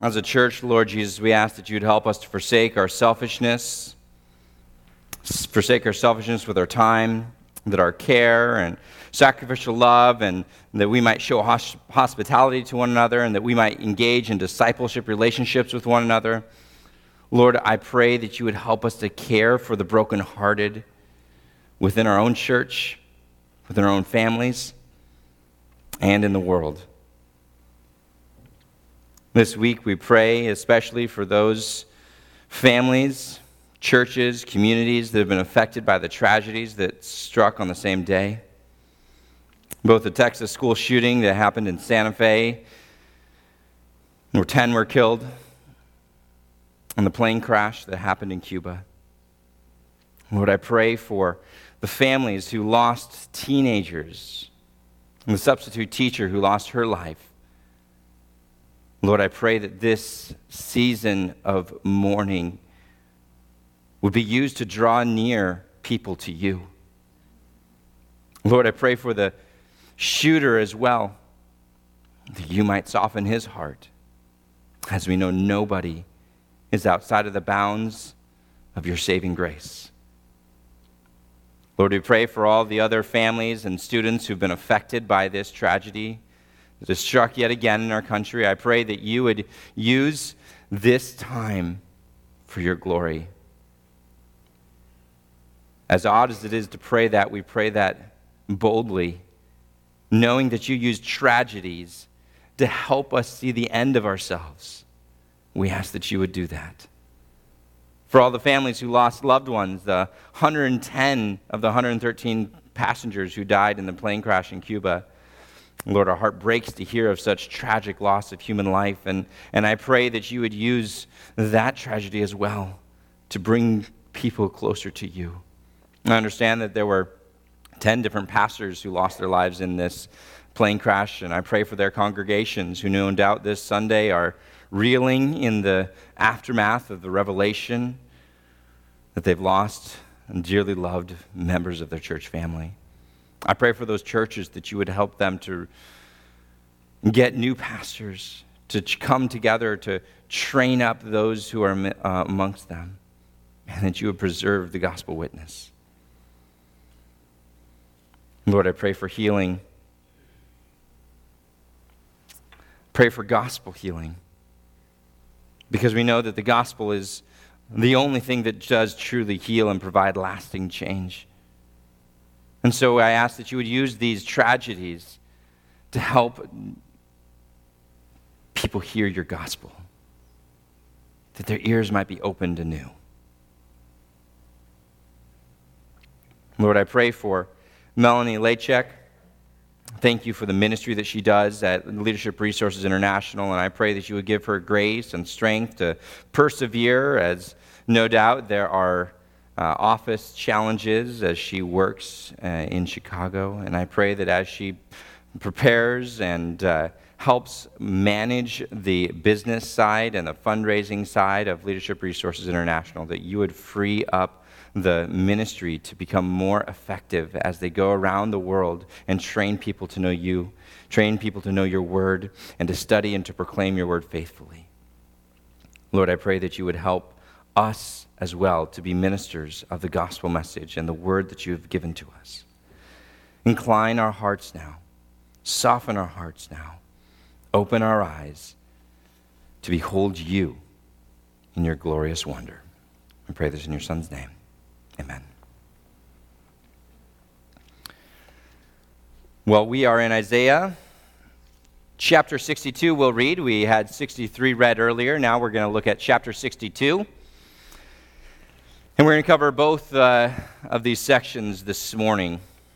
As a church, Lord Jesus, we ask that you'd help us to forsake our selfishness with our time, that our care and sacrificial love, and that we might show hospitality to one another, and that we might engage in discipleship relationships with one another. Lord, I pray that you would help us to care for the brokenhearted within our own church, within our own families, and in the world. This week we pray especially for those families, churches, communities that have been affected by the tragedies that struck on the same day. Both the Texas school shooting that happened in Santa Fe, where 10 were killed, and the plane crash that happened in Cuba. Lord, I pray for the families who lost teenagers, and the substitute teacher who lost her life. Lord, I pray that this season of mourning would be used to draw near people to you. Lord, I pray for the shooter as well, that you might soften his heart, as we know nobody is outside of the bounds of your saving grace. Lord, we pray for all the other families and students who've been affected by this tragedy that has struck yet again in our country. I pray that you would use this time for your glory. As odd as it is to pray that, we pray that boldly, knowing that you use tragedies to help us see the end of ourselves. We ask that you would do that. For all the families who lost loved ones, the 110 of the 113 passengers who died in the plane crash in Cuba, Lord, our heart breaks to hear of such tragic loss of human life, and I pray that you would use that tragedy as well to bring people closer to you. I understand that there were 10 different pastors who lost their lives in this plane crash, and I pray for their congregations who no doubt this Sunday are reeling in the aftermath of the revelation that they've lost and dearly loved members of their church family. I pray for those churches that you would help them to get new pastors, to come together, to train up those who are amongst them, and that you would preserve the gospel witness. Lord, I pray for healing. Pray for gospel healing, because we know that the gospel is the only thing that does truly heal and provide lasting change. And so I ask that you would use these tragedies to help people hear your gospel, that their ears might be opened anew. Lord, I pray for Melanie Lachek. Thank you for the ministry that she does at Leadership Resources International, and I pray that you would give her grace and strength to persevere, as no doubt there are office challenges as she works in Chicago. And I pray that as she prepares and helps manage the business side and the fundraising side of Leadership Resources International, that you would free up the ministry to become more effective as they go around the world and train people to know you, train people to know your word, and to study and to proclaim your word faithfully. Lord, I pray that you would help us as well to be ministers of the gospel message and the word that you have given to us. Incline our hearts now. Soften our hearts now. Open our eyes to behold you in your glorious wonder. I pray this in your Son's name. Amen. Well, we are in Isaiah chapter 62 we'll read. We had 63 read earlier. Now we're going to look at chapter 62. And we're going to cover both of these sections this morning.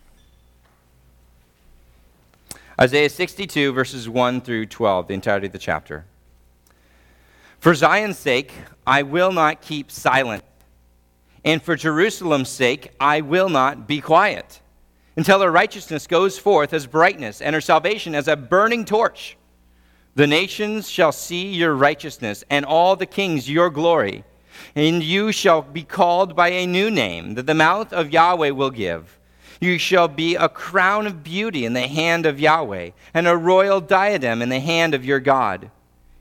Isaiah 62, verses 1 through 12, the entirety of the chapter. For Zion's sake, I will not keep silent. And for Jerusalem's sake, I will not be quiet, until her righteousness goes forth as brightness, and her salvation as a burning torch. The nations shall see your righteousness, and all the kings your glory. And you shall be called by a new name that the mouth of Yahweh will give. You shall be a crown of beauty in the hand of Yahweh, and a royal diadem in the hand of your God.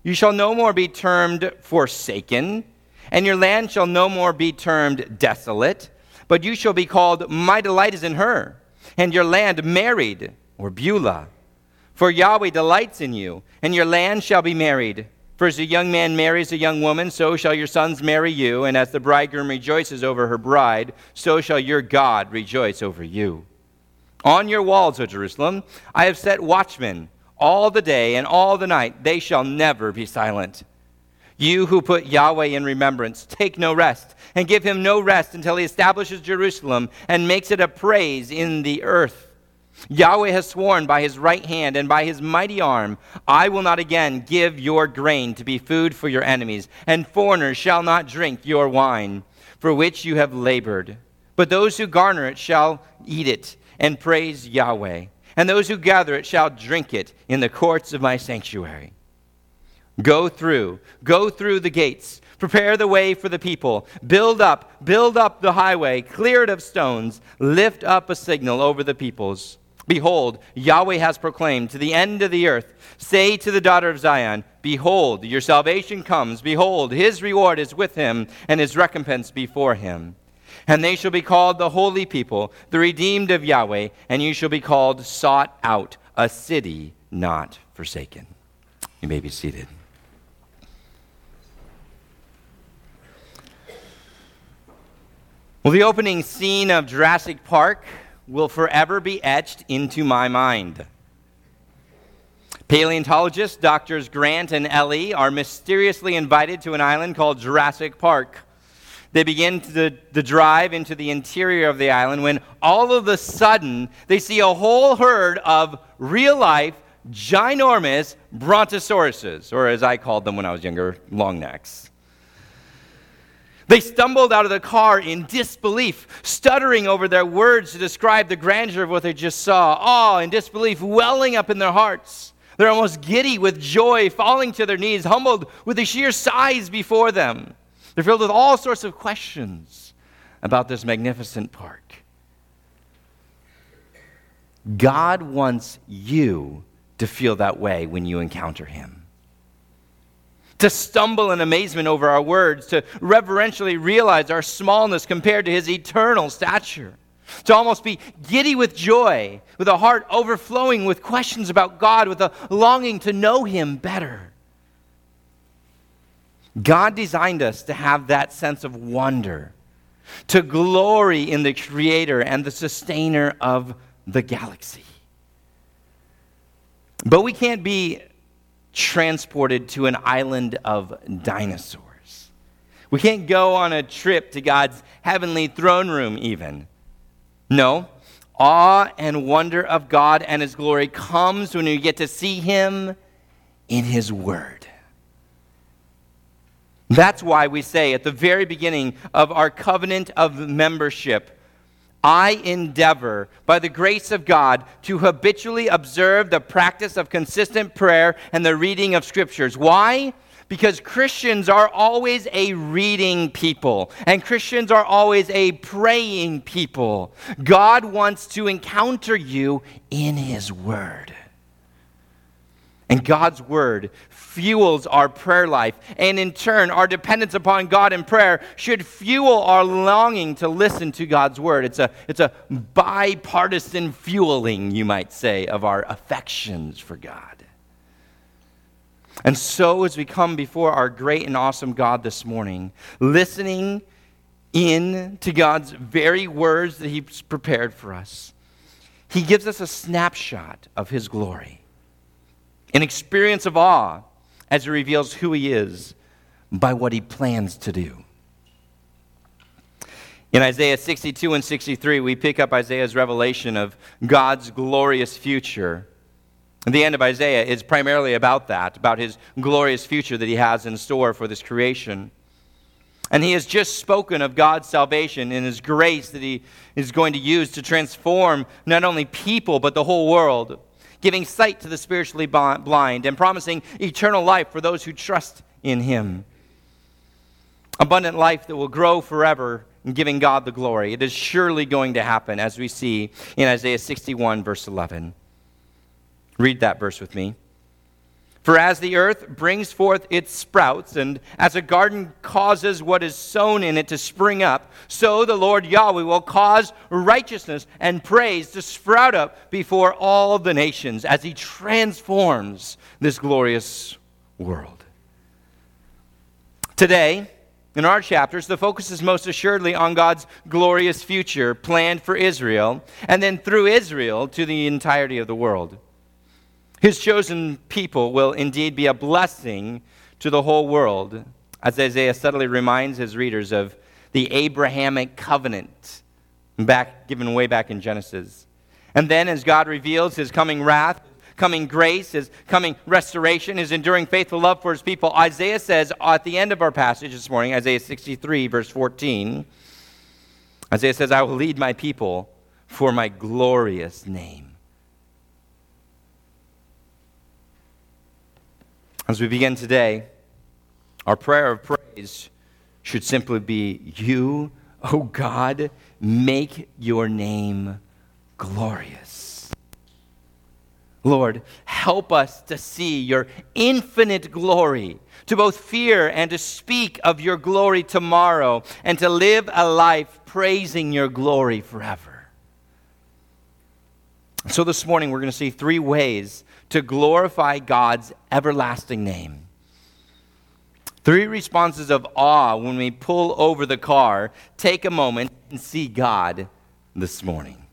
You shall no more be termed forsaken, and your land shall no more be termed desolate, but you shall be called, My delight is in her, and your land married, or Beulah. For Yahweh delights in you, and your land shall be married. For as a young man marries a young woman, so shall your sons marry you, and as the bridegroom rejoices over her bride, so shall your God rejoice over you. On your walls, O Jerusalem, I have set watchmen all the day and all the night. They shall never be silent. You who put Yahweh in remembrance, take no rest, and give him no rest until he establishes Jerusalem and makes it a praise in the earth. Yahweh has sworn by his right hand and by his mighty arm, I will not again give your grain to be food for your enemies, and foreigners shall not drink your wine, for which you have labored. But those who garner it shall eat it and praise Yahweh, and those who gather it shall drink it in the courts of my sanctuary. Go through the gates, prepare the way for the people, build up the highway, clear it of stones, lift up a signal over the peoples. Behold, Yahweh has proclaimed to the end of the earth, say to the daughter of Zion, behold, your salvation comes, behold, his reward is with him, and his recompense before him. And they shall be called the holy people, the redeemed of Yahweh, and you shall be called sought out, a city not forsaken. You may be seated. Well, the opening scene of Jurassic Park will forever be etched into my mind. Paleontologists, Doctors Grant and Ellie, are mysteriously invited to an island called Jurassic Park. They begin the drive into the interior of the island when all of a sudden they see a whole herd of real-life, ginormous brontosauruses, or as I called them when I was younger, longnecks. They stumbled out of the car in disbelief, stuttering over their words to describe the grandeur of what they just saw, awe and disbelief welling up in their hearts. They're almost giddy with joy, falling to their knees, humbled with the sheer size before them. They're filled with all sorts of questions about this magnificent park. God wants you to feel that way when you encounter him. To stumble in amazement over our words, to reverentially realize our smallness compared to his eternal stature, to almost be giddy with joy, with a heart overflowing with questions about God, with a longing to know him better. God designed us to have that sense of wonder, to glory in the Creator and the Sustainer of the galaxy. But we can't be transported to an island of dinosaurs. We can't go on a trip to God's heavenly throne room even. No, awe and wonder of God and his glory comes when we get to see him in his word. That's why we say at the very beginning of our covenant of membership, I endeavor, by the grace of God, to habitually observe the practice of consistent prayer and the reading of scriptures. Why? Because Christians are always a reading people, and Christians are always a praying people. God wants to encounter you in his word. And God's word fuels our prayer life, and in turn, our dependence upon God in prayer should fuel our longing to listen to God's word. It's a bipartisan fueling, you might say, of our affections for God. And so as we come before our great and awesome God this morning, listening in to God's very words that he's prepared for us, he gives us a snapshot of his glory, an experience of awe as he reveals who he is by what he plans to do. In Isaiah 62 and 63, we pick up Isaiah's revelation of God's glorious future. And the end of Isaiah is primarily about that, about his glorious future that he has in store for this creation. And he has just spoken of God's salvation and his grace that he is going to use to transform not only people, but the whole world, giving sight to the spiritually blind and promising eternal life for those who trust in him. Abundant life that will grow forever in giving God the glory. It is surely going to happen, as we see in Isaiah 61, verse 11. Read that verse with me. For as the earth brings forth its sprouts, and as a garden causes what is sown in it to spring up, so the Lord Yahweh will cause righteousness and praise to sprout up before all the nations as he transforms this glorious world. Today, in our chapters, the focus is most assuredly on God's glorious future planned for Israel, and then through Israel to the entirety of the world. His chosen people will indeed be a blessing to the whole world, as Isaiah subtly reminds his readers of the Abrahamic covenant given way back in Genesis. And then as God reveals his coming wrath, coming grace, his coming restoration, his enduring faithful love for his people, Isaiah says at the end of our passage this morning, Isaiah 63, verse 14, Isaiah says, I will lead my people for my glorious name. As we begin today, our prayer of praise should simply be, you, O God, make your name glorious. Lord, help us to see your infinite glory, to both fear and to speak of your glory tomorrow, and to live a life praising your glory forever. So this morning we're going to see 3 ways to glorify God's everlasting name. 3 responses of awe when we pull over the car. Take a moment and see God this morning.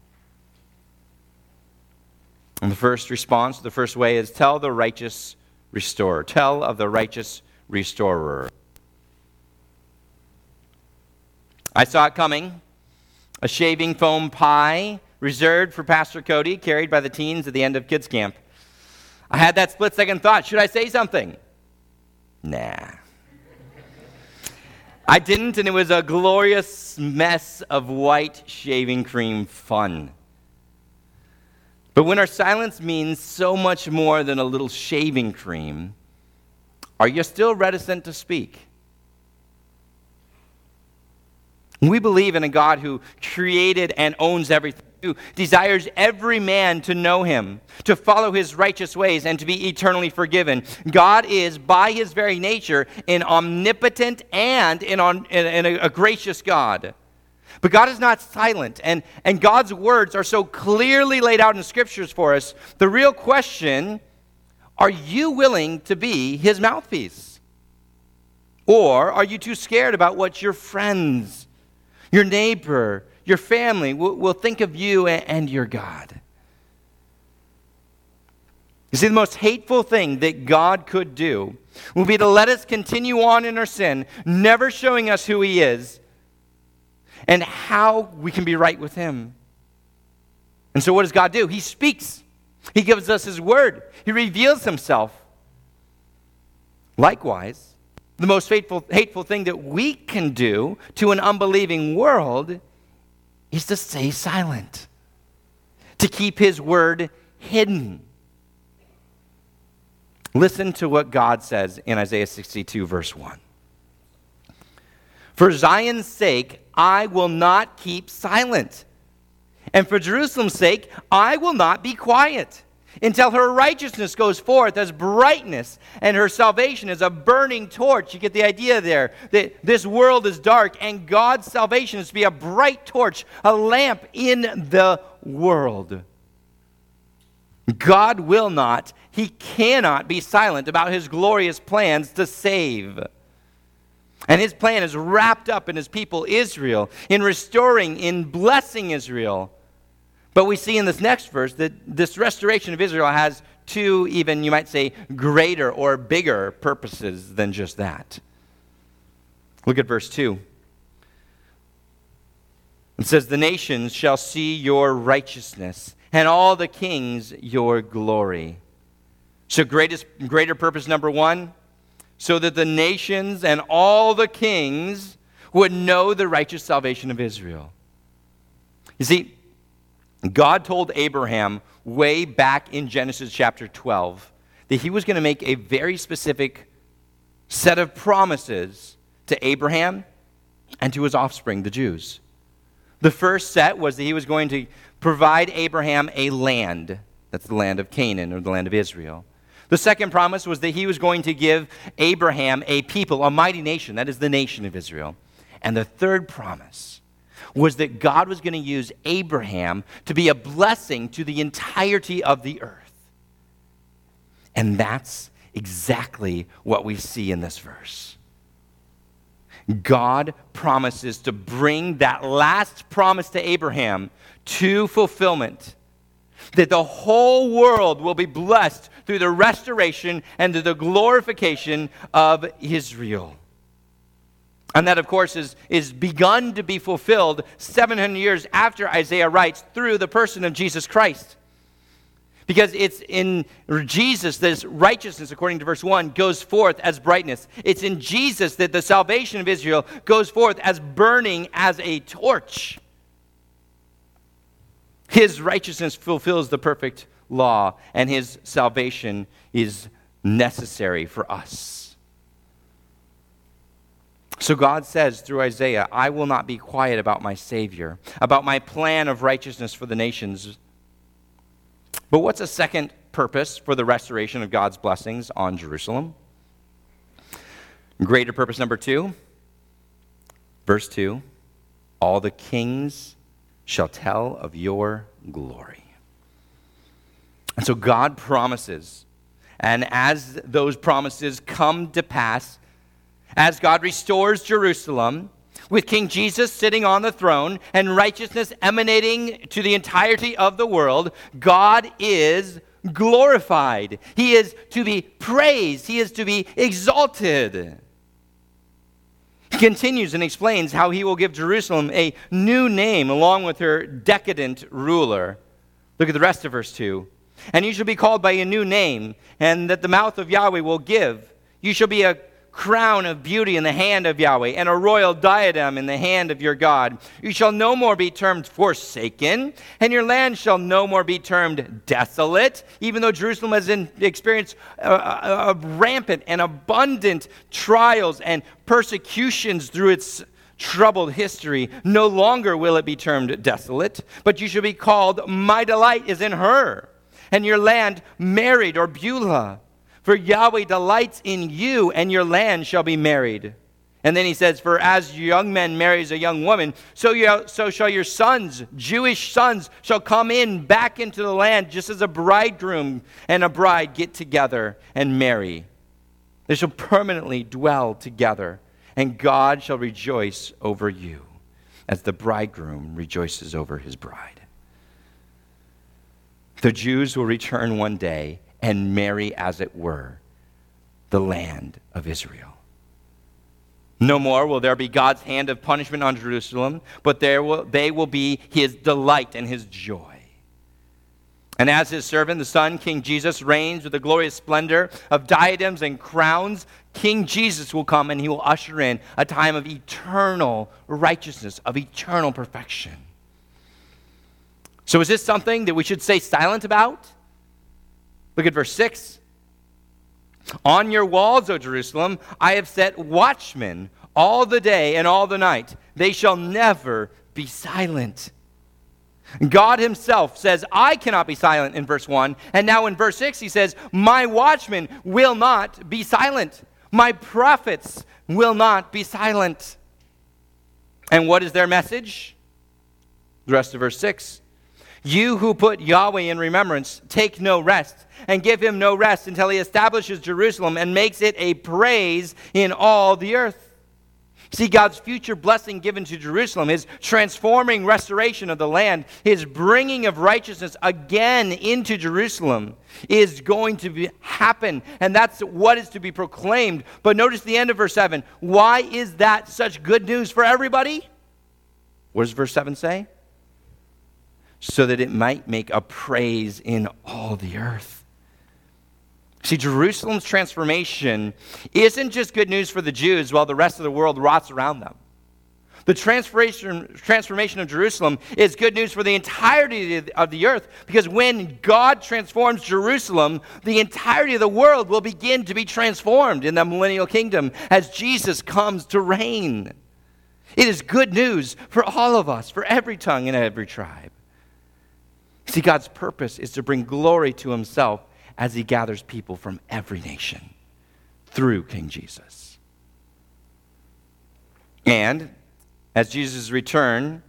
And the first response, the first way is tell the righteous restorer. Tell of the righteous restorer. I saw it coming. A shaving foam pie reserved for Pastor Cody, carried by the teens at the end of kids camp. I had that split-second thought, should I say something? Nah. I didn't, and it was a glorious mess of white shaving cream fun. But when our silence means so much more than a little shaving cream, are you still reticent to speak? We believe in a God who created and owns everything, who desires every man to know him, to follow his righteous ways, and to be eternally forgiven. God is, by his very nature, an omnipotent and a gracious God. But God is not silent, and God's words are so clearly laid out in the Scriptures for us. The real question, are you willing to be his mouthpiece? Or are you too scared about what your friends, your neighbor, your family will think of you and your God? You see, the most hateful thing that God could do would be to let us continue on in our sin, never showing us who he is and how we can be right with him. And so what does God do? He speaks. He gives us his word. He reveals himself. Likewise, the most hateful thing that we can do to an unbelieving world is to stay silent, to keep his word hidden. Listen to what God says in Isaiah 62, verse 1. For Zion's sake, I will not keep silent, and for Jerusalem's sake, I will not be quiet, until her righteousness goes forth as brightness and her salvation as a burning torch. You get the idea there, that this world is dark and God's salvation is to be a bright torch, a lamp in the world. God will not, he cannot be silent about his glorious plans to save. And his plan is wrapped up in his people Israel, in restoring, in blessing Israel. But we see in this next verse that this restoration of Israel has 2, even you might say, greater or bigger purposes than just that. Look at verse 2. It says, the nations shall see your righteousness, and all the kings your glory. So greater purpose number 1, so that the nations and all the kings would know the righteous salvation of Israel. You see, God told Abraham way back in Genesis chapter 12 that he was going to make a very specific set of promises to Abraham and to his offspring, the Jews. The first set was that he was going to provide Abraham a land. That's the land of Canaan, or the land of Israel. The second promise was that he was going to give Abraham a people, a mighty nation. That is the nation of Israel. And the third promise was that God was going to use Abraham to be a blessing to the entirety of the earth. And that's exactly what we see in this verse. God promises to bring that last promise to Abraham to fulfillment, that the whole world will be blessed through the restoration and through the glorification of Israel. And that, of course, is begun to be fulfilled 700 years after Isaiah writes through the person of Jesus Christ. Because it's in Jesus that righteousness, according to verse 1, goes forth as brightness. It's in Jesus that the salvation of Israel goes forth as burning as a torch. His righteousness fulfills the perfect law, and his salvation is necessary for us. So God says through Isaiah, I will not be quiet about my Savior, about my plan of righteousness for the nations. But what's a second purpose for the restoration of God's blessings on Jerusalem? Greater purpose number 2, verse 2, all the kings shall tell of your glory. And so God promises, and as those promises come to pass, as God restores Jerusalem, with King Jesus sitting on the throne and righteousness emanating to the entirety of the world, God is glorified. He is to be praised. He is to be exalted. He continues and explains how he will give Jerusalem a new name along with her decadent ruler. Look at the rest of verse 2. And you shall be called by a new name, and that the mouth of Yahweh will give. You shall be a crown of beauty in the hand of Yahweh, and a royal diadem in the hand of your God. You shall no more be termed forsaken, and your land shall no more be termed desolate, even though Jerusalem has experienced rampant and abundant trials and persecutions through its troubled history. No longer will it be termed desolate, but you shall be called, my delight is in her, and your land married, or Beulah. For Yahweh delights in you, and your land shall be married. And then he says, for as young men marries a young woman, so shall your sons, Jewish sons, shall come in back into the land, just as a bridegroom and a bride get together and marry. They shall permanently dwell together, and God shall rejoice over you, as the bridegroom rejoices over his bride. The Jews will return one day and marry, as it were, the land of Israel. No more will there be God's hand of punishment on Jerusalem, but they will be his delight and his joy. And as his servant, the Son, King Jesus, reigns with the glorious splendor of diadems and crowns, King Jesus will come and he will usher in a time of eternal righteousness, of eternal perfection. So is this something that we should stay silent about? Look at verse 6. On your walls, O Jerusalem, I have set watchmen all the day and all the night. They shall never be silent. God himself says, I cannot be silent in verse 1. And now in verse 6, he says, my watchmen will not be silent. My prophets will not be silent. And what is their message? The rest of verse 6. You who put Yahweh in remembrance, take no rest, and give him no rest until he establishes Jerusalem and makes it a praise in all the earth. See, God's future blessing given to Jerusalem, his transforming restoration of the land, his bringing of righteousness again into Jerusalem is going to happen, and that's what is to be proclaimed. But notice the end of verse 7. Why is that such good news for everybody? What does verse 7 say? So that it might make a praise in all the earth. See, Jerusalem's transformation isn't just good news for the Jews while the rest of the world rots around them. The transformation of Jerusalem is good news for the entirety of the earth, because when God transforms Jerusalem, the entirety of the world will begin to be transformed in the millennial kingdom as Jesus comes to reign. It is good news for all of us, for every tongue and every tribe. See, God's purpose is to bring glory to himself as he gathers people from every nation through King Jesus. And at Jesus' return,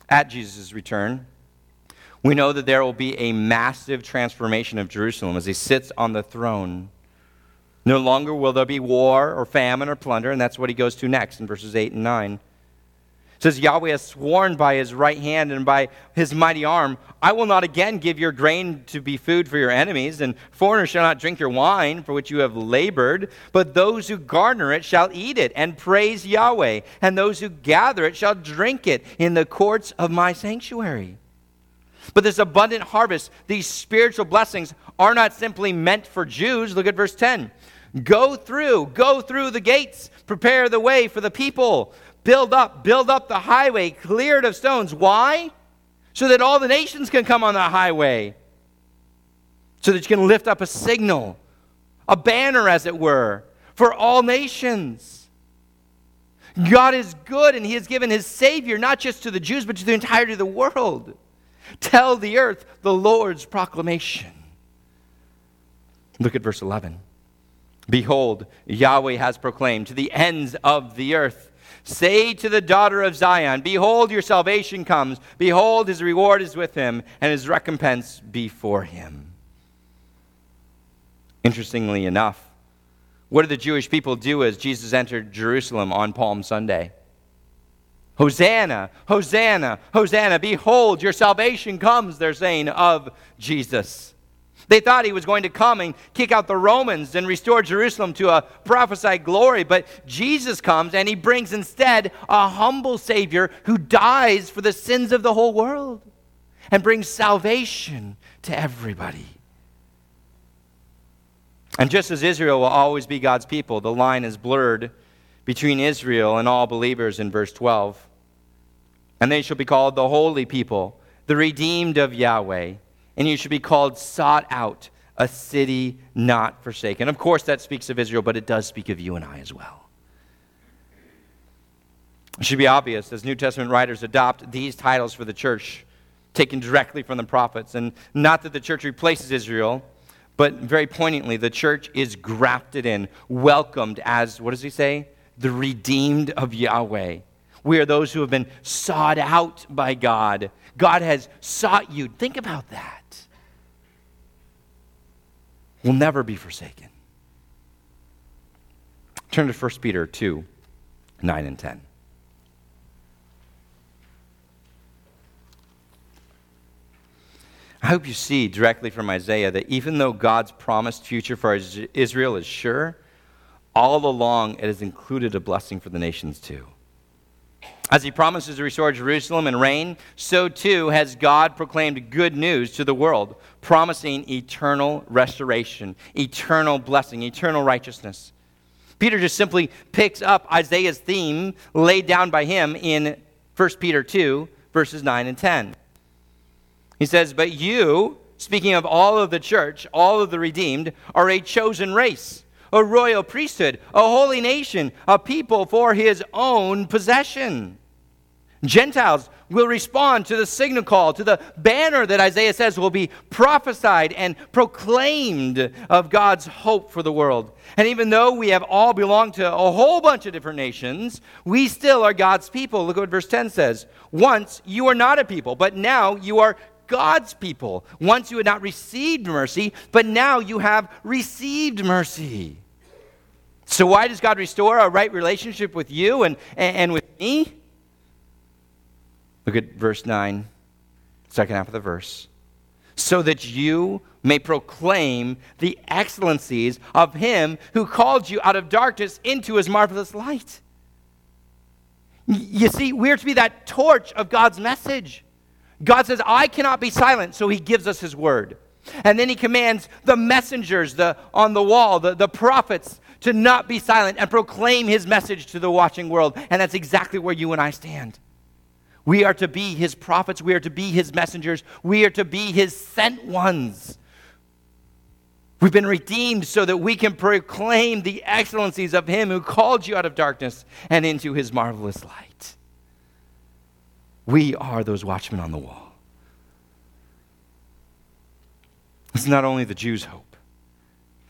we know that there will be a massive transformation of Jerusalem as he sits on the throne. No longer will there be war or famine or plunder, and that's what he goes to next in verses 8 and 9. It says, Yahweh has sworn by his right hand and by his mighty arm, I will not again give your grain to be food for your enemies, and foreigners shall not drink your wine for which you have labored, but those who garner it shall eat it and praise Yahweh, and those who gather it shall drink it in the courts of my sanctuary. But this abundant harvest, these spiritual blessings, are not simply meant for Jews. Look at verse 10. Go through the gates, prepare the way for the people. Build up the highway, clear it of stones. Why? So that all the nations can come on the highway. So that you can lift up a signal, a banner as it were, for all nations. God is good, and he has given his Savior not just to the Jews, but to the entirety of the world. Tell the earth the Lord's proclamation. Look at verse 11. Behold, Yahweh has proclaimed to the ends of the earth. Say to the daughter of Zion, behold, your salvation comes. Behold, his reward is with him, and his recompense before him. Interestingly enough, what did the Jewish people do as Jesus entered Jerusalem on Palm Sunday? Hosanna, Hosanna, Hosanna. Behold, your salvation comes, they're saying, of Jesus. They thought he was going to come and kick out the Romans and restore Jerusalem to a prophesied glory. But Jesus comes and he brings instead a humble Savior who dies for the sins of the whole world and brings salvation to everybody. And just as Israel will always be God's people, the line is blurred between Israel and all believers in verse 12. And they shall be called the holy people, the redeemed of Yahweh. And you should be called sought out, a city not forsaken. Of course, that speaks of Israel, but it does speak of you and I as well. It should be obvious as New Testament writers adopt these titles for the church, taken directly from the prophets. And not that the church replaces Israel, but very poignantly, the church is grafted in, welcomed as, what does he say? The redeemed of Yahweh. We are those who have been sought out by God. God has sought you. Think about that. We'll never be forsaken. Turn to 1 Peter 2, 9 and 10. I hope you see directly from Isaiah that even though God's promised future for Israel is sure, all along it has included a blessing for the nations too. As he promises to restore Jerusalem and reign, so too has God proclaimed good news to the world, promising eternal restoration, eternal blessing, eternal righteousness. Peter just simply picks up Isaiah's theme laid down by him in 1 Peter 2, verses 9 and 10. He says, but you, speaking of all of the church, all of the redeemed, are a chosen race, a royal priesthood, a holy nation, a people for his own possession. Gentiles will respond to the signal call, to the banner that Isaiah says will be prophesied and proclaimed of God's hope for the world. And even though we have all belonged to a whole bunch of different nations, we still are God's people. Look at what verse 10 says. Once you were not a people, but now you are God's people. Once you had not received mercy, but now you have received mercy. So why does God restore a right relationship with you and with me? Look at verse 9, second half of the verse. So that you may proclaim the excellencies of him who called you out of darkness into his marvelous light. You see, we're to be that torch of God's message. God says, I cannot be silent, so he gives us his word. And then he commands the messengers on the wall, the prophets, to not be silent and proclaim his message to the watching world. And that's exactly where you and I stand. We are to be his prophets. We are to be his messengers. We are to be his sent ones. We've been redeemed so that we can proclaim the excellencies of him who called you out of darkness and into his marvelous light. We are those watchmen on the wall. It's not only the Jews' hope.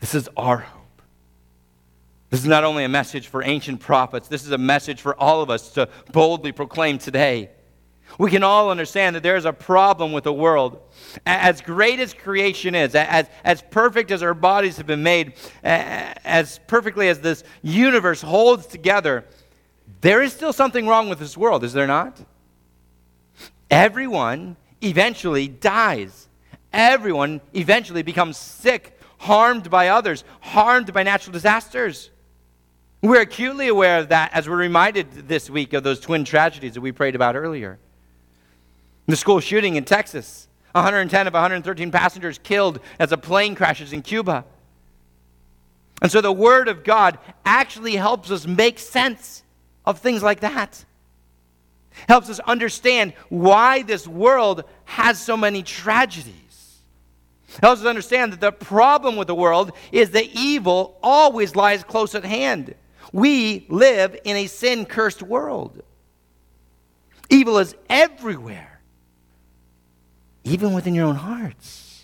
This is our hope. This is not only a message for ancient prophets, this is a message for all of us to boldly proclaim today. We can all understand that there is a problem with the world. As great as creation is, as perfect as our bodies have been made, as perfectly as this universe holds together, there is still something wrong with this world, is there not? Everyone eventually dies. Everyone eventually becomes sick, harmed by others, harmed by natural disasters. We're acutely aware of that as we're reminded this week of those twin tragedies that we prayed about earlier. The school shooting in Texas, 110 of 113 passengers killed as a plane crashes in Cuba. And so the Word of God actually helps us make sense of things like that. Helps us understand why this world has so many tragedies. Helps us understand that the problem with the world is that evil always lies close at hand. We live in a sin-cursed world. Evil is everywhere, even within your own hearts.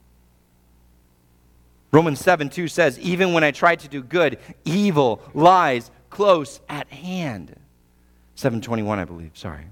Romans 7:2 says, even when I try to do good, evil lies close at hand. 7:21, I believe, sorry.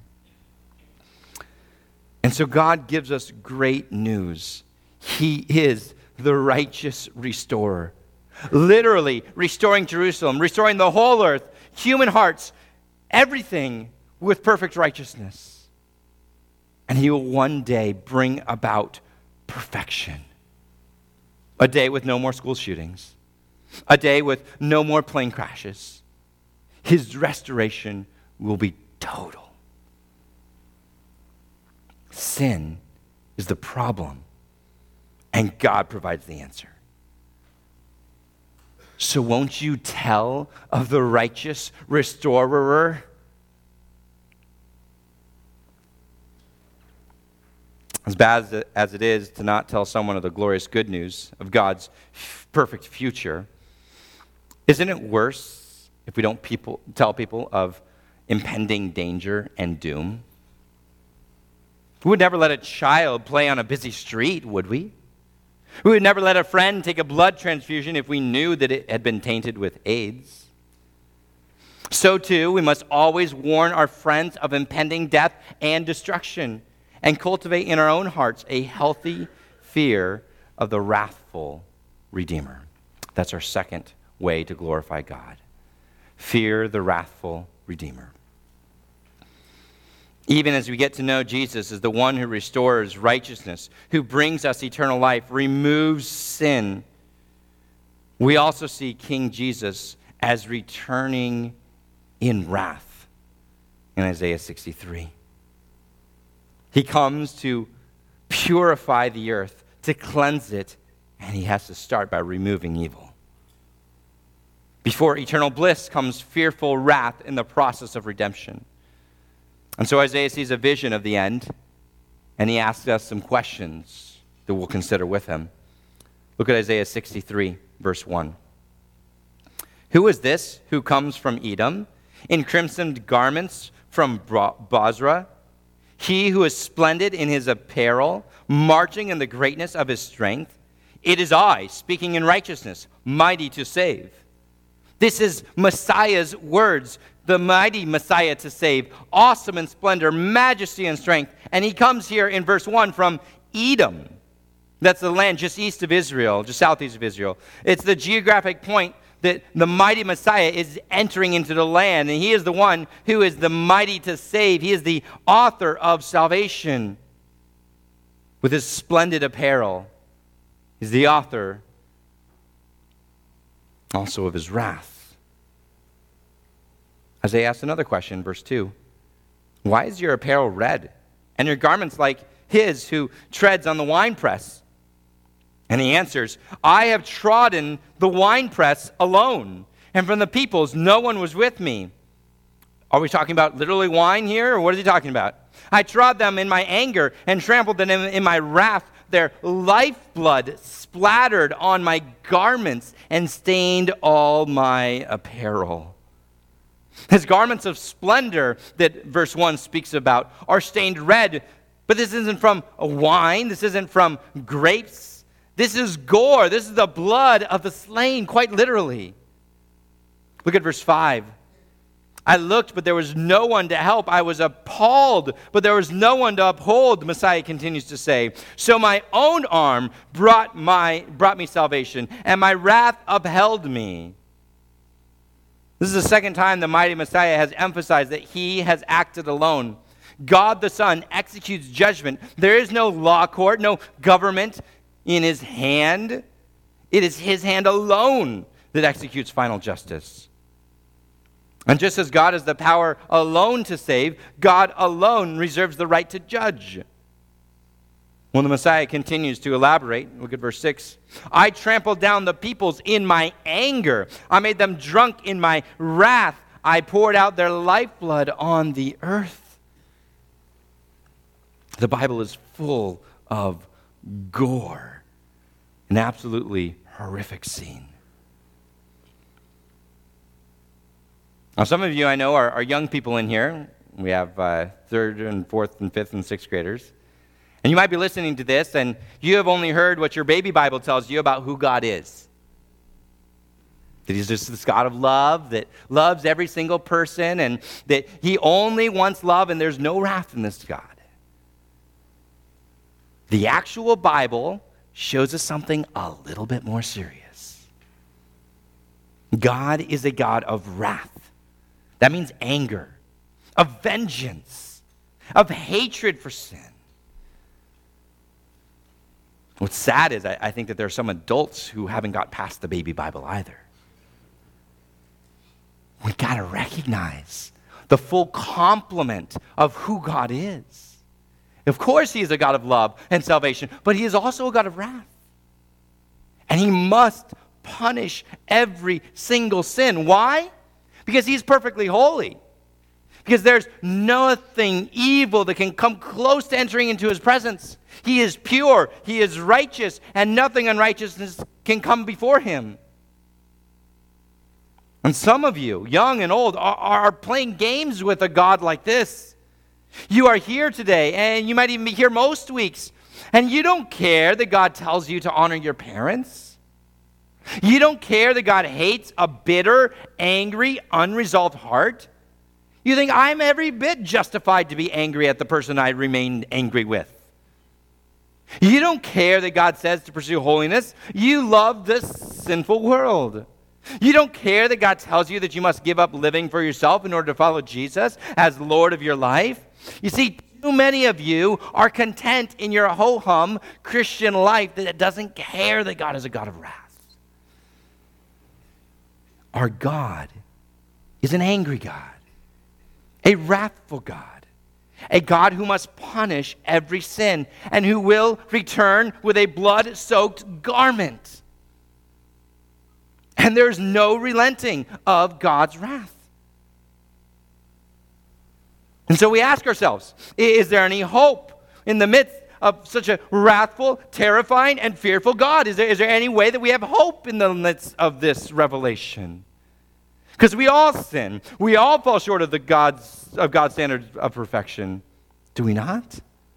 And so God gives us great news. He is the righteous restorer. Literally restoring Jerusalem, restoring the whole earth, human hearts, everything with perfect righteousness. And He will one day bring about perfection. A day with no more school shootings. A day with no more plane crashes. His restoration will be total. Sin is the problem, and God provides the answer. So won't you tell of the righteous restorer? As bad as it is to not tell someone of the glorious good news of God's perfect future, isn't it worse if we don't tell people of impending danger and doom? We would never let a child play on a busy street, would we? We would never let a friend take a blood transfusion if we knew that it had been tainted with AIDS. So too, we must always warn our friends of impending death and destruction and cultivate in our own hearts a healthy fear of the wrathful Redeemer. That's our second way to glorify God. Fear the wrathful Redeemer. Even as we get to know Jesus as the one who restores righteousness, who brings us eternal life, removes sin, we also see King Jesus as returning in wrath in Isaiah 63. He comes to purify the earth, to cleanse it, and He has to start by removing evil. Before eternal bliss comes fearful wrath in the process of redemption. And so Isaiah sees a vision of the end, and he asks us some questions that we'll consider with him. Look at Isaiah 63, verse 1. Who is this who comes from Edom, in crimsoned garments from Bozrah? He who is splendid in his apparel, marching in the greatness of his strength. It is I, speaking in righteousness, mighty to save. This is Messiah's words, the mighty Messiah to save, awesome in splendor, majesty and strength. And he comes here in verse 1 from Edom. That's the land just east of Israel, just southeast of Israel. It's the geographic point that the mighty Messiah is entering into the land. And He is the one who is the mighty to save. He is the author of salvation. With His splendid apparel, He's the author also of His wrath. Isaiah asks another question, verse 2. Why is your apparel red, and your garments like His who treads on the winepress? And He answers, I have trodden the winepress alone, and from the peoples no one was with me. Are we talking about literally wine here, or what is he talking about? I trod them in my anger and trampled them in my wrath. Their lifeblood splattered on my garments and stained all my apparel. His garments of splendor that verse 1 speaks about are stained red, but this isn't from a wine. This isn't from grapes. This is gore. This is the blood of the slain, quite literally. Look at verse 5. I looked, but there was no one to help. I was appalled, but there was no one to uphold, the Messiah continues to say. So my own arm brought me salvation, and my wrath upheld me. This is the second time the mighty Messiah has emphasized that he has acted alone. God the Son executes judgment. There is no law court, no government in his hand. It is his hand alone that executes final justice. And just as God has the power alone to save, God alone reserves the right to judge. When the Messiah continues to elaborate, look at verse 6. I trampled down the peoples in my anger. I made them drunk in my wrath. I poured out their lifeblood on the earth. The Bible is full of gore, an absolutely horrific scene. Now, some of you I know are young people in here. We have third and fourth and fifth and sixth graders. And you might be listening to this, and you have only heard what your baby Bible tells you about who God is. That he's just this God of love that loves every single person, and that he only wants love, and there's no wrath in this God. The actual Bible shows us something a little bit more serious. God is a God of wrath. That means anger, of vengeance, of hatred for sin. What's sad is I think that there are some adults who haven't got past the baby Bible either. We got to recognize the full complement of who God is. Of course, he is a God of love and salvation, but he is also a God of wrath. And he must punish every single sin. Why? Because he's perfectly holy. Because there's nothing evil that can come close to entering into his presence. He is pure, he is righteous, and nothing unrighteousness can come before him. And some of you, young and old, are playing games with a God like this. You are here today, and you might even be here most weeks, and you don't care that God tells you to honor your parents. You don't care that God hates a bitter, angry, unresolved heart. You think, I'm every bit justified to be angry at the person I remained angry with. You don't care that God says to pursue holiness. You love this sinful world. You don't care that God tells you that you must give up living for yourself in order to follow Jesus as Lord of your life. You see, too many of you are content in your ho-hum Christian life that it doesn't care that God is a God of wrath. Our God is an angry God, a wrathful God, a God who must punish every sin and who will return with a blood-soaked garment. And there's no relenting of God's wrath. And so we ask ourselves, is there any hope in the midst of such a wrathful, terrifying, and fearful God? Is there any way that we have hope in the midst of this revelation? Because we all sin. We all fall short of God's standard of perfection. Do we not?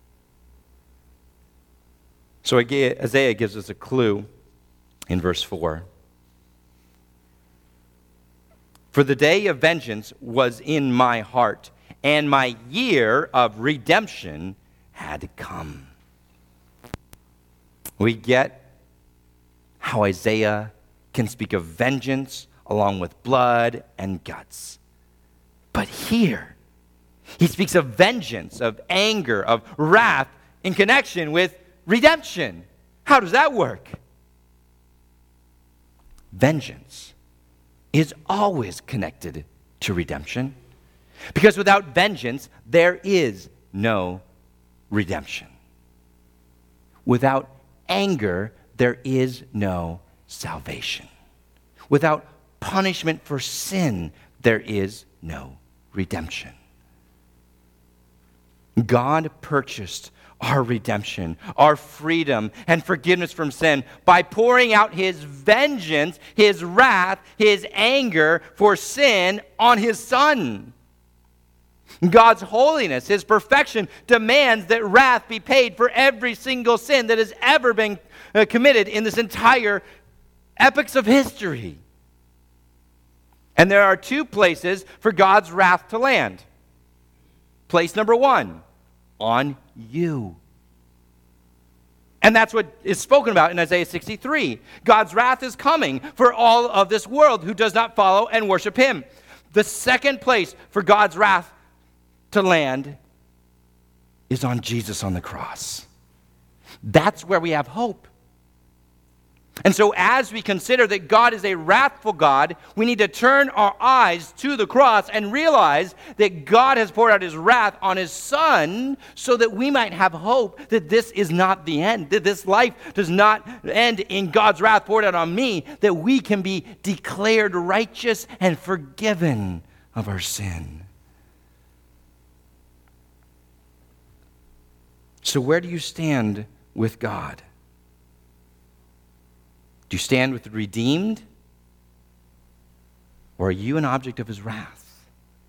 So Isaiah gives us a clue in verse 4. For the day of vengeance was in my heart, and my year of redemption had come. We get how Isaiah can speak of vengeance along with blood and guts. But here, he speaks of vengeance, of anger, of wrath in connection with redemption. How does that work? Vengeance is always connected to redemption. Because without vengeance, there is no redemption. Without anger, there is no salvation. Without punishment for sin, there is no redemption. God purchased our redemption, our freedom, and forgiveness from sin by pouring out his vengeance, his wrath, his anger for sin on his Son. God's holiness, his perfection, demands that wrath be paid for every single sin that has ever been committed in this entire epochs of history. And there are two places for God's wrath to land. Place number one, on you. And that's what is spoken about in Isaiah 63. God's wrath is coming for all of this world who does not follow and worship him. The second place for God's wrath to land is on Jesus on the cross. That's where we have hope. And so as we consider that God is a wrathful God, we need to turn our eyes to the cross and realize that God has poured out his wrath on his Son so that we might have hope that this is not the end, that this life does not end in God's wrath poured out on me, that we can be declared righteous and forgiven of our sin. So where do you stand with God? Do you stand with the redeemed? Or are you an object of his wrath?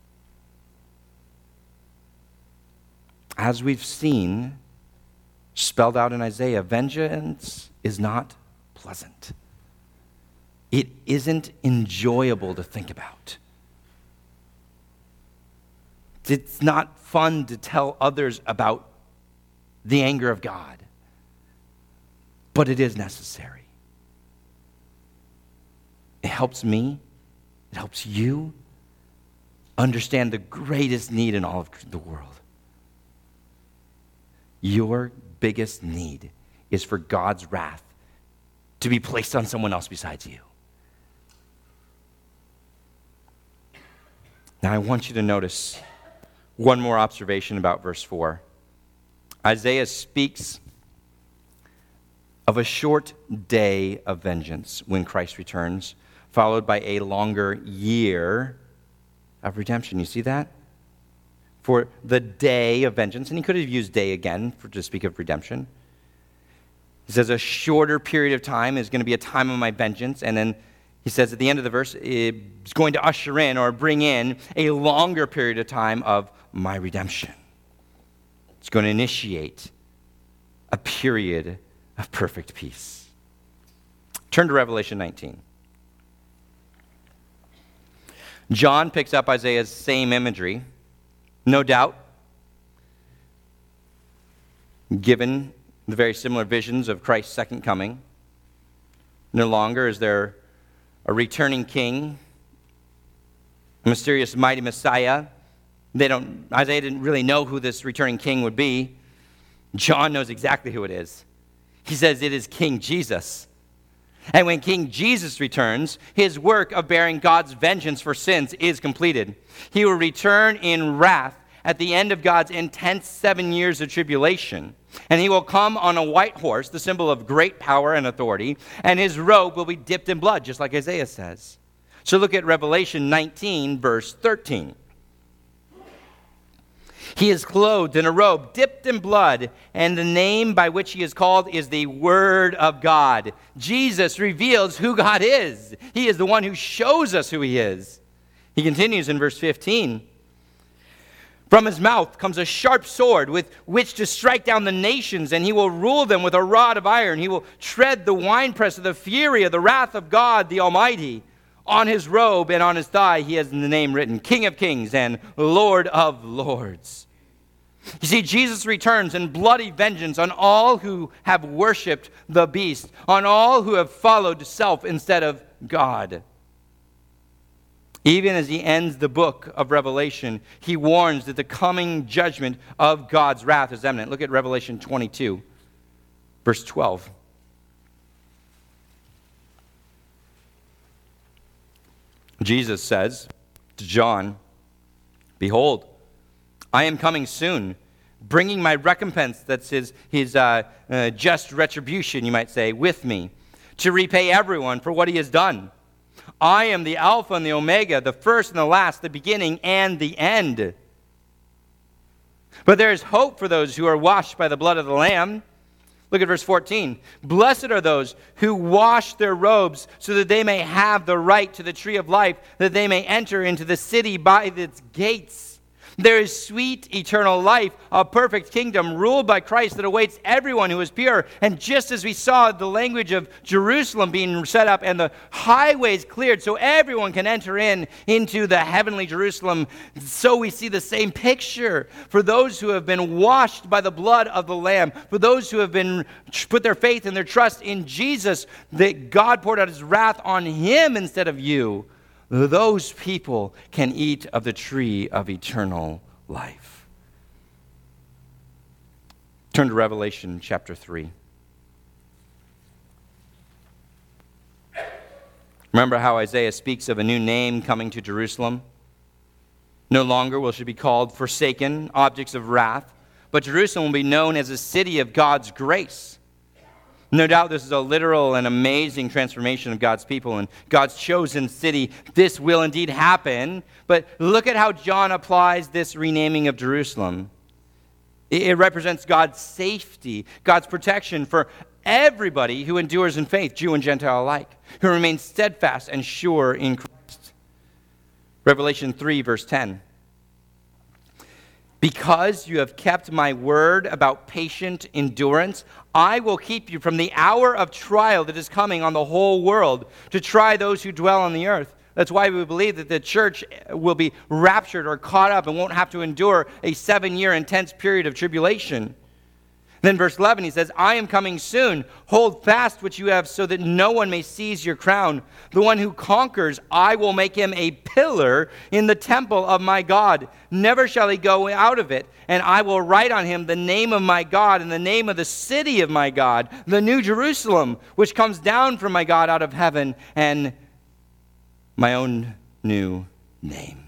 As we've seen, spelled out in Isaiah, vengeance is not pleasant. It isn't enjoyable to think about. It's not fun to tell others about the anger of God. But it is necessary. It helps me, it helps you understand the greatest need in all of the world. Your biggest need is for God's wrath to be placed on someone else besides you. Now I want you to notice one more observation about verse 4. Isaiah speaks of a short day of vengeance when Christ returns, followed by a longer year of redemption. You see that? For the day of vengeance, and he could have used day again to speak of redemption. He says a shorter period of time is going to be a time of my vengeance, and then he says at the end of the verse, it's going to usher in or bring in a longer period of time of my redemption. It's going to initiate a period of perfect peace. Turn to Revelation 19. John picks up Isaiah's same imagery, no doubt, given the very similar visions of Christ's second coming. No longer is there a returning king, a mysterious mighty Messiah. Isaiah didn't really know who this returning king would be. John knows exactly who it is. He says it is King Jesus. And when King Jesus returns, his work of bearing God's vengeance for sins is completed. He will return in wrath at the end of God's intense 7 years of tribulation. And he will come on a white horse, the symbol of great power and authority, and his robe will be dipped in blood, just like Isaiah says. So look at Revelation 19, verse 13. He is clothed in a robe dipped in blood, and the name by which he is called is the Word of God. Jesus reveals who God is. He is the one who shows us who he is. He continues in verse 15. From his mouth comes a sharp sword with which to strike down the nations, and he will rule them with a rod of iron. He will tread the winepress of the fury of the wrath of God the Almighty. On his robe and on his thigh he has the name written, King of Kings and Lord of Lords. You see, Jesus returns in bloody vengeance on all who have worshipped the beast, on all who have followed self instead of God. Even as he ends the book of Revelation, he warns that the coming judgment of God's wrath is imminent. Look at Revelation 22, verse 12. Jesus says to John, "Behold, I am coming soon, bringing my recompense," that's his just retribution, you might say, "with me, to repay everyone for what he has done. I am the Alpha and the Omega, the first and the last, the beginning and the end." But there is hope for those who are washed by the blood of the Lamb. Look at verse 14. "Blessed are those who wash their robes so that they may have the right to the tree of life, that they may enter into the city by its gates. There is sweet eternal life, a perfect kingdom ruled by Christ that awaits everyone who is pure. And just as we saw the language of Jerusalem being set up and the highways cleared so everyone can enter into the heavenly Jerusalem, so we see the same picture for those who have been washed by the blood of the Lamb, for those who have been put their faith and their trust in Jesus, that God poured out his wrath on him instead of you. Those people can eat of the tree of eternal life. Turn to Revelation chapter 3. Remember how Isaiah speaks of a new name coming to Jerusalem? No longer will she be called forsaken, objects of wrath, but Jerusalem will be known as a city of God's grace. No doubt this is a literal and amazing transformation of God's people and God's chosen city. This will indeed happen, but look at how John applies this renaming of Jerusalem. It represents God's safety, God's protection for everybody who endures in faith, Jew and Gentile alike, who remains steadfast and sure in Christ. Revelation 3, verse 10. Because you have kept my word about patient endurance, I will keep you from the hour of trial that is coming on the whole world to try those who dwell on the earth. That's why we believe that the church will be raptured or caught up and won't have to endure a 7-year intense period of tribulation. Then verse 11, he says, I am coming soon. Hold fast what you have so that no one may seize your crown. The one who conquers, I will make him a pillar in the temple of my God. Never shall he go out of it. And I will write on him the name of my God and the name of the city of my God, the new Jerusalem, which comes down from my God out of heaven, and my own new name.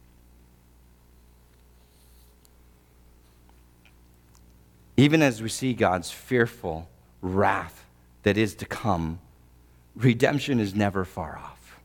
Even as we see God's fearful wrath that is to come, redemption is never far off.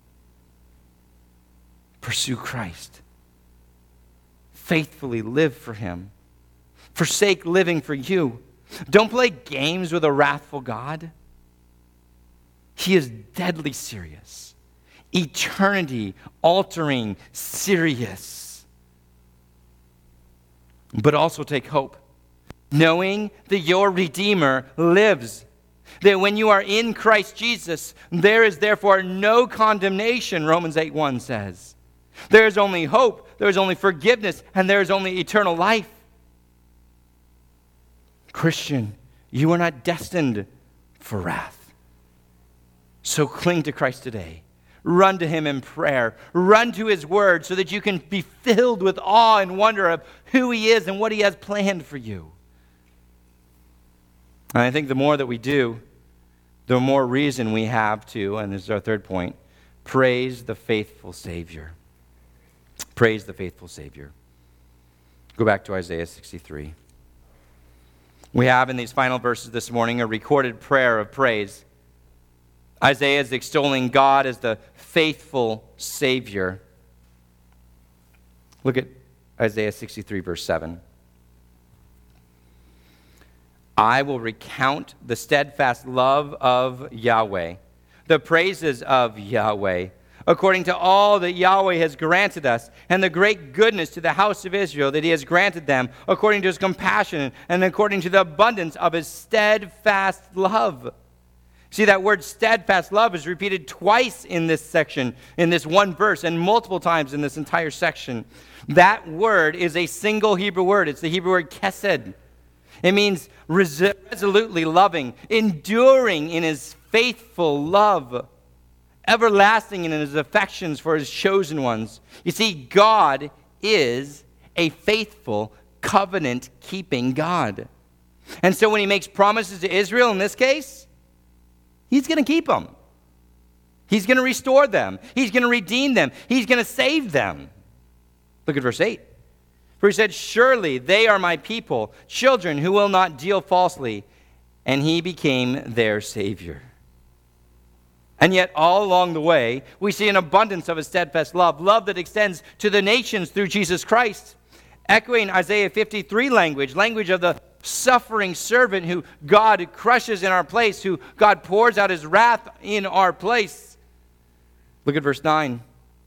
Pursue Christ. Faithfully live for him. Forsake living for you. Don't play games with a wrathful God. He is deadly serious. Eternity altering serious. But also take hope, knowing that your Redeemer lives. That when you are in Christ Jesus, there is therefore no condemnation, Romans 8:1 says. There is only hope, there is only forgiveness, and there is only eternal life. Christian, you are not destined for wrath. So cling to Christ today. Run to him in prayer. Run to his word so that you can be filled with awe and wonder of who he is and what he has planned for you. And I think the more that we do, the more reason we have to, and this is our third point, praise the faithful Savior. Praise the faithful Savior. Go back to Isaiah 63. We have in these final verses this morning a recorded prayer of praise. Isaiah is extolling God as the faithful Savior. Look at Isaiah 63, verse 7. I will recount the steadfast love of Yahweh, the praises of Yahweh, according to all that Yahweh has granted us, and the great goodness to the house of Israel that he has granted them, according to his compassion and according to the abundance of his steadfast love. See, that word steadfast love is repeated twice in this section, in this one verse, and multiple times in this entire section. That word is a single Hebrew word. It's the Hebrew word chesed. It means resolutely loving, enduring in his faithful love, everlasting in his affections for his chosen ones. You see, God is a faithful, covenant-keeping God. And so when he makes promises to Israel in this case, he's going to keep them. He's going to restore them. He's going to redeem them. He's going to save them. Look at verse 8. For he said, surely they are my people, children who will not deal falsely. And he became their Savior. And yet all along the way, we see an abundance of his steadfast love, love that extends to the nations through Jesus Christ. Echoing Isaiah 53 language of the suffering servant who God crushes in our place, who God pours out his wrath in our place. Look at verse 9.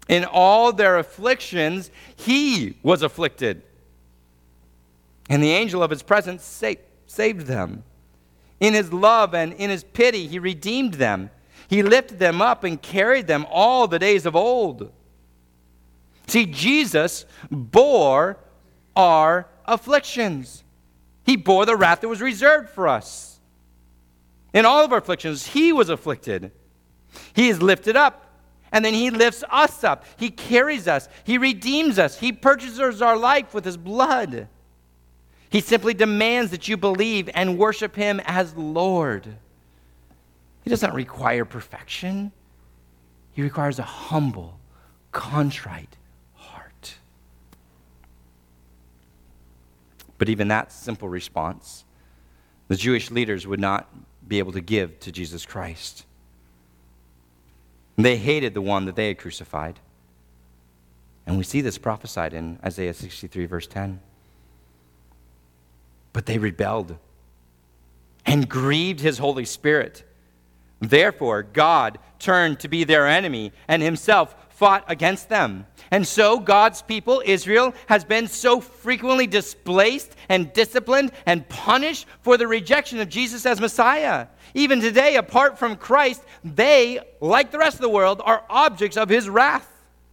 In all their afflictions, he was afflicted. And the angel of his presence saved them. In his love and in his pity, he redeemed them. He lifted them up and carried them all the days of old. See, Jesus bore our afflictions. He bore the wrath that was reserved for us. In all of our afflictions, he was afflicted. He is lifted up, and then he lifts us up. He carries us. He redeems us. He purchases our life with his blood. He simply demands that you believe and worship him as Lord. He does not require perfection. He requires a humble, contrite heart. But even that simple response, the Jewish leaders would not be able to give to Jesus Christ. They hated the one that they had crucified. And we see this prophesied in Isaiah 63, verse 10. But they rebelled and grieved his Holy Spirit. Therefore, God turned to be their enemy and himself fought against them. And so God's people, Israel, has been so frequently displaced and disciplined and punished for the rejection of Jesus as Messiah. Even today, apart from Christ, they, like the rest of the world, are objects of his wrath.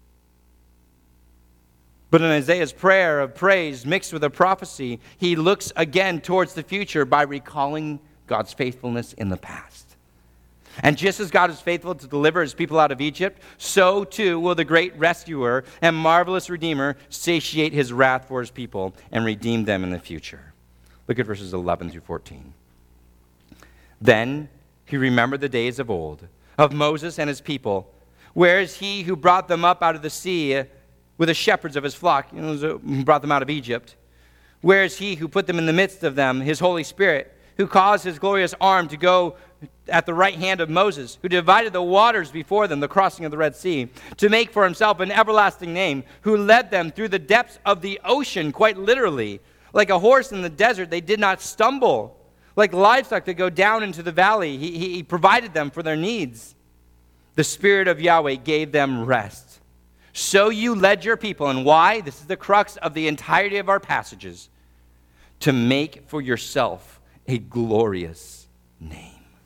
But in Isaiah's prayer of praise mixed with a prophecy, he looks again towards the future by recalling God's faithfulness in the past. And just as God is faithful to deliver his people out of Egypt, so too will the great rescuer and marvelous redeemer satiate his wrath for his people and redeem them in the future. Look at verses 11 through 14. Then he remembered the days of old, of Moses and his people, whereas he who brought them up out of the sea with the shepherds of his flock, who brought them out of Egypt, whereas he who put them in the midst of them, his Holy Spirit, who caused his glorious arm to go at the right hand of Moses, who divided the waters before them, the crossing of the Red Sea, to make for himself an everlasting name, who led them through the depths of the ocean, quite literally. Like a horse in the desert, they did not stumble. Like livestock that go down into the valley, he provided them for their needs. The Spirit of Yahweh gave them rest. So you led your people, and why? This is the crux of the entirety of our passages. To make for yourself a glorious name.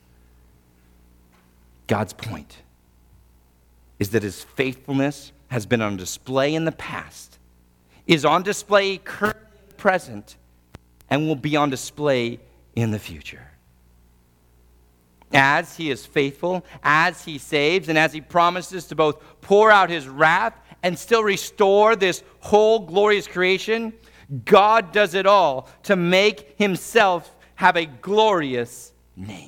God's point is that his faithfulness has been on display in the past, is on display currently present, and will be on display in the future. As he is faithful, as he saves, and as he promises to both pour out his wrath and still restore this whole glorious creation, God does it all to make himself have a glorious name.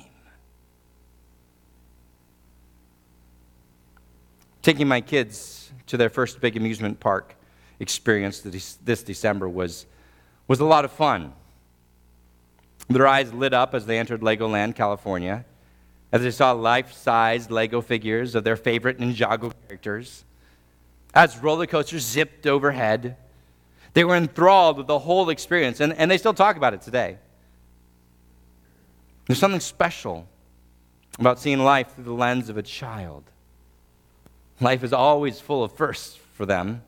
Taking my kids to their first big amusement park experience this December was a lot of fun. Their eyes lit up as they entered Legoland, California, as they saw life-sized Lego figures of their favorite Ninjago characters. As roller coasters zipped overhead, they were enthralled with the whole experience, and they still talk about it today. There's something special about seeing life through the lens of a child. Life is always full of firsts for them.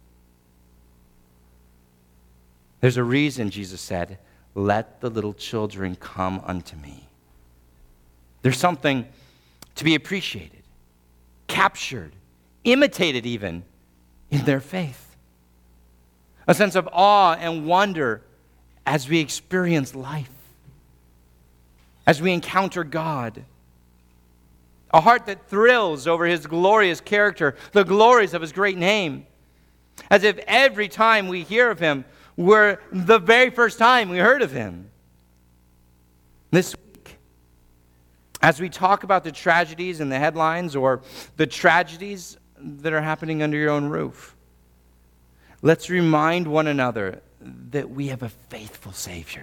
There's a reason Jesus said, "Let the little children come unto me." There's something to be appreciated, captured, imitated even in their faith. A sense of awe and wonder as we experience life, as we encounter God. A heart that thrills over his glorious character, the glories of his great name. As if every time we hear of him were the very first time we heard of him. This week, as we talk about the tragedies in the headlines or the tragedies that are happening under your own roof, let's remind one another that we have a faithful Savior.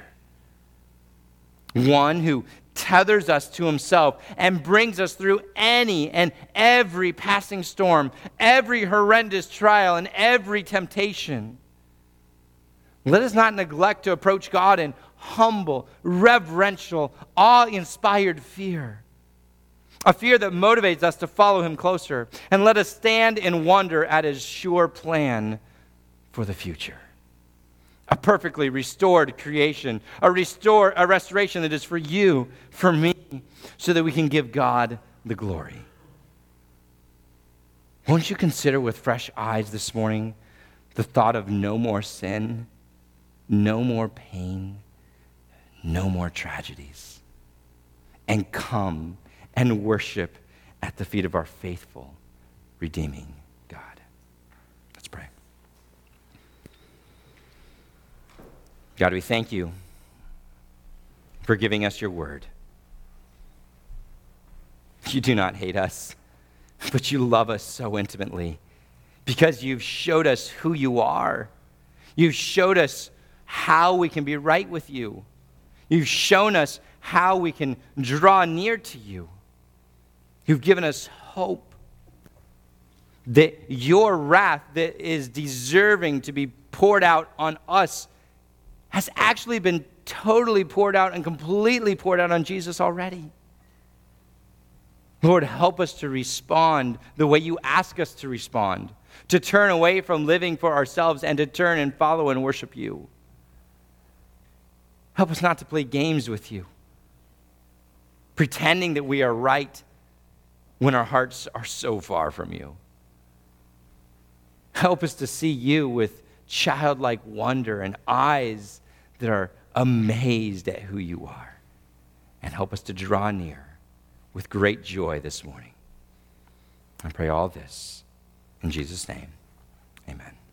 One who tethers us to himself and brings us through any and every passing storm, every horrendous trial, and every temptation. Let us not neglect to approach God in humble, reverential, awe-inspired fear. a fear that motivates us to follow him closer. And let us stand in wonder at his sure plan for the future. A perfectly restored creation, a restoration that is for you, for me, so that we can give God the glory. Won't you consider with fresh eyes this morning the thought of no more sin, no more pain, no more tragedies, and come and worship at the feet of our faithful, redeeming God. Let's pray. God, we thank you for giving us your word. You do not hate us, but you love us so intimately because you've showed us who you are. You've showed us how we can be right with you. You've shown us how we can draw near to you. You've given us hope that your wrath that is deserving to be poured out on us has actually been totally poured out and completely poured out on Jesus already. Lord, help us to respond the way you ask us to respond, to turn away from living for ourselves and to turn and follow and worship you. Help us not to play games with you, pretending that we are right when our hearts are so far from you. Help us to see you with childlike wonder and eyes that are amazed at who you are. And help us to draw near with great joy this morning. I pray all this in Jesus' name. Amen.